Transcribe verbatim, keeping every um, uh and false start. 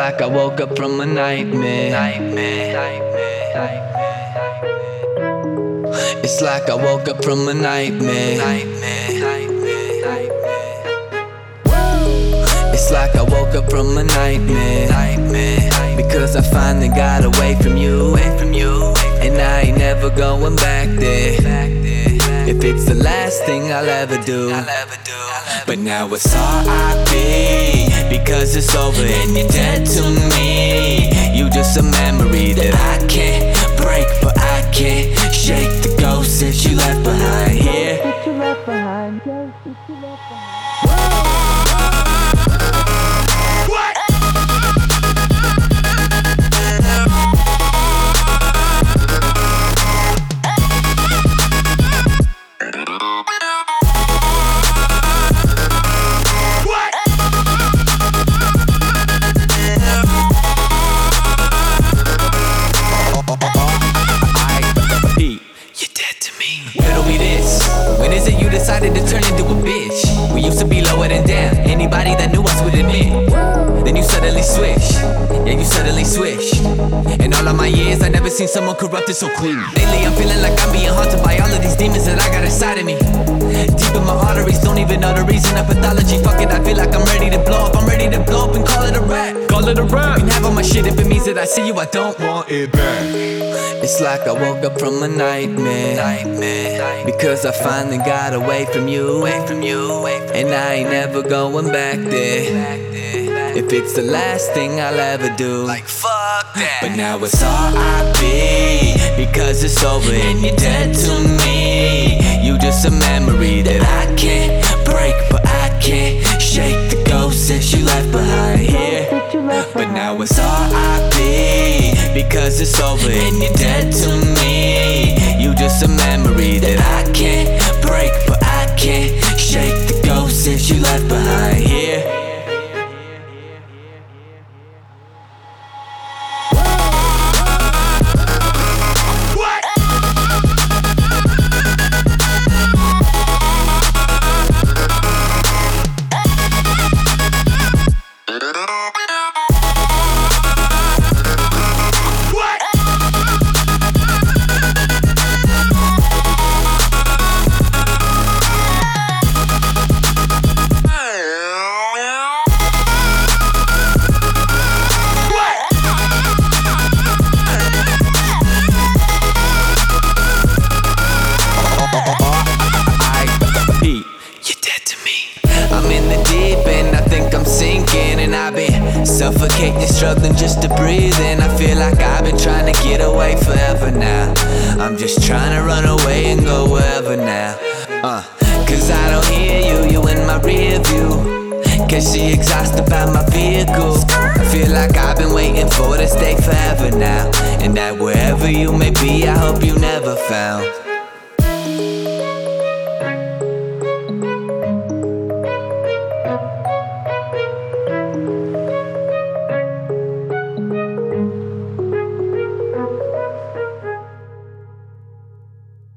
like I woke up from a nightmare. It's like I woke up from a nightmare. It's like I woke up from a nightmare. Because I finally got away from you, and I ain't never going back there. If it's the last thing I'll ever do. But now it's R I P, because it's over and you're dead to me. You just a memory that I can't break, but I can't shake the ghost that you left behind here. When is it you decided to turn into a bitch? We used to be lower than down, anybody that knew us would admit. Then you suddenly switch, yeah you suddenly switch. In all of my years I never seen someone corrupted so clean. Lately I'm feeling like I'm being haunted by all of these demons that I got inside of me. Deep in my arteries, don't even know the reason of pathology. Fuck it, I feel like I'm ready to blow up. I'm ready to blow up and call it a rap. Call it a rap. You can have all my shit if it means that I see you, I don't Want it back. It's like I woke up from a nightmare, because I finally got away from you, and I ain't never going back there. If it's the last thing I'll ever do, like fuck that. But now it's R I P, because it's over and you're dead to me. You just a memory that I can't break, but I can't shake the ghost that you left behind here. But now it's R I P, because it's over and you're dead to me. You just a memory that I can't break, but I can't shake the ghost that you left behind here. I'm in the deep end, I think I'm sinking, and I've been suffocating, struggling just to breathe. And I feel like I've been trying to get away forever now. I'm just trying to run away and go wherever now. uh, Cause I don't hear you, you in my rear view. Cause she exhausted by my vehicle. I feel like I've been waiting for this day forever now, and that wherever you may be, I hope you never found